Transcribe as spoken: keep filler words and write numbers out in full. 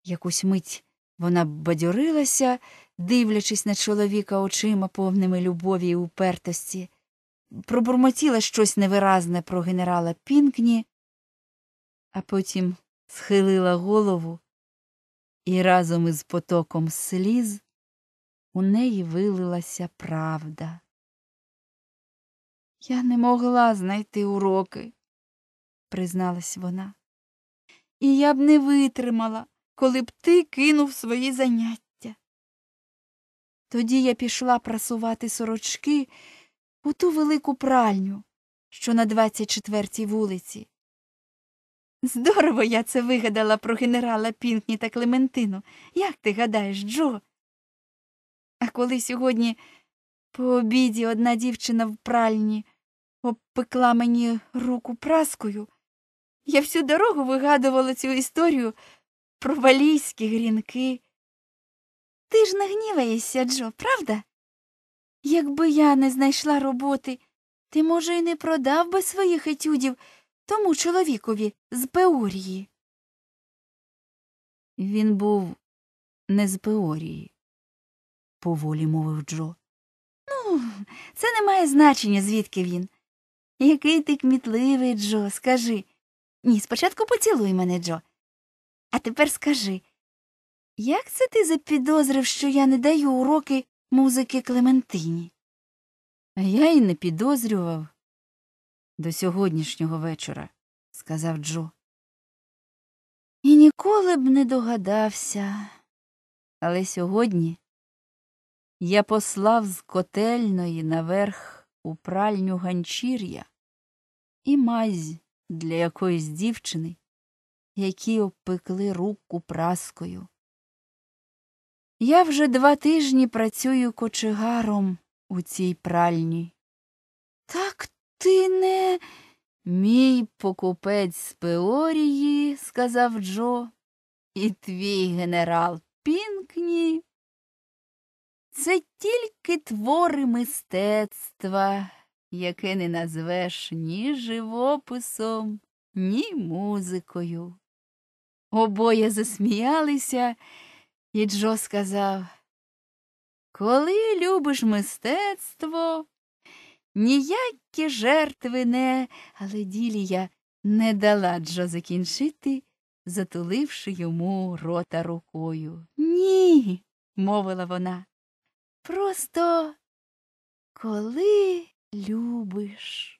Якусь мить вона бадьорилася, дивлячись на чоловіка очима, повними любові і упертості, пробурмотіла щось невиразне про генерала Пінкні, а потім схилила голову, і разом із потоком сліз у неї вилилася правда. «Я не могла знайти уроки», – призналась вона. «І я б не витримала, коли б ти кинув свої заняття. Тоді я пішла прасувати сорочки у ту велику пральню, що на двадцять четвертій вулиці. Здорово я це вигадала про генерала Пінкні та Клементину. Як ти гадаєш, Джо? А коли сьогодні по обіді одна дівчина в пральні обпекла мені руку праскою, я всю дорогу вигадувала цю історію про валійські грінки. Ти ж не гніваєшся, Джо, правда? Якби я не знайшла роботи, ти, може, і не продав би своїх етюдів тому чоловікові з Пеорії. Він був не з Пеорії, поволі мовив Джо. Ну, це не має значення, звідки він. Який ти кмітливий, Джо, скажи. Ні, спочатку поцілуй мене, Джо. А тепер скажи, як це ти запідозрив, що я не даю уроки музики Клементині? А я й не підозрював до сьогоднішнього вечора, сказав Джо. І ніколи б не догадався. Але сьогодні я послав з котельної наверх у пральню ганчір'я і мазь для якоїсь дівчини, які обпекли руку праскою. Я вже два тижні працюю кочегаром у цій пральні. Так ти не... Мій покупець з Пеорії, сказав Джо, і твій генерал Пінкні – це тільки твори мистецтва, яке не назвеш ні живописом, ні музикою. Обоє засміялися, і Джо сказав, коли любиш мистецтво, ніякі жертви не, але Ділія не дала Джо закінчити, затуливши йому рота рукою. Ні, мовила вона, просто коли любиш.